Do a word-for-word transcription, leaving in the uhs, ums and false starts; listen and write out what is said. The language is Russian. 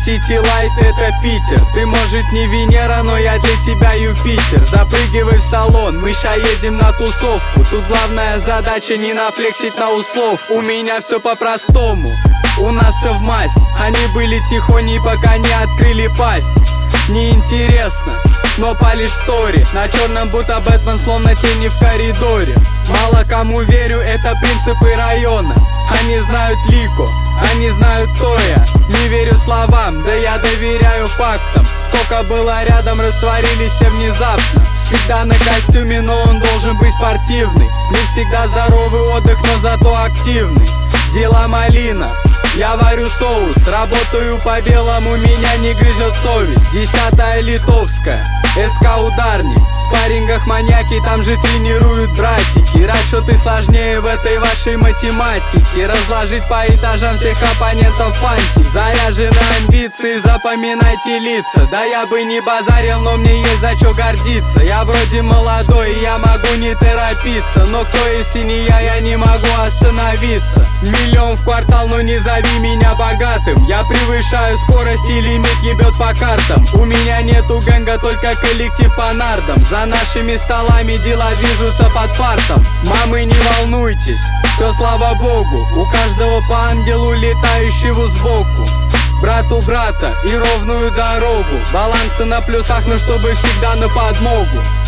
Сити Лайт это Питер. Ты может не Венера, но я для тебя Юпитер. Запрыгивай в салон, мы ща едем на тусовку. Тут главная задача не нафлексить на услов. У меня все по-простому, у нас все в масть. Они были тихоней, пока не открыли пасть. Неинтересно, но палишь стори. На черном будто Бэтмен, словно тени в коридоре. Мало кому верю, это принципы района. Они знают Лико, они знают Тоя. Не верю словам, да я доверяю фактам. Сколько было рядом, растворились все внезапно. Всегда на костюме, но он должен быть спортивный. Не всегда здоровый отдых, но зато активный. Дела малина, я варю соус. Работаю по белому, меня не грызет совесть. Десятая литовская, СК ударник. В спаррингах маньяки, там же тренируют братики. Расчеты сложнее в этой вашей математике. Разложить по этажам всех оппонентов фантик. Заряжены амбиции, запоминайте лица. Да я бы не базарил, но мне есть за что гордиться. Я вроде молодой, я могу не торопиться. Но кто если не я, я не могу остановиться. Миллион в квартал, но не зови меня богатым. Я превышаю скорость и лимит ебет по картам. У меня нету гэнга, только коллектив по нардам. За нашими столами дела движутся под фартом. Мамы, не волнуйтесь, все слава богу. У каждого по ангелу, летающего сбоку. Брат у брата и ровную дорогу. Балансы на плюсах, но чтобы всегда на подмогу.